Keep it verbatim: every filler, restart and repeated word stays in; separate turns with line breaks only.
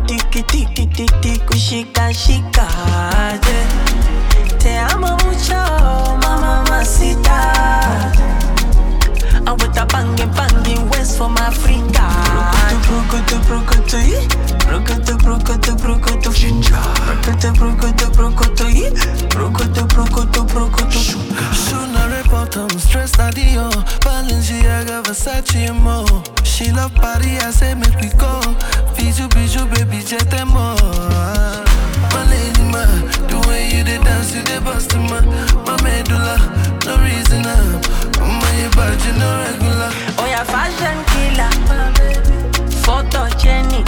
tiki tiki tiki kushika shika. Te amo mucho, mamacita. I'm with a banging banging West from Africa. Brokoto brokoto brokoto brokoto brokoto ginger. Brokoto brokoto brokoto brokoto brokoto brokoto.
Shooting report, I'm stressed out the Balenciaga, Versace and more. She love party, I say make we go.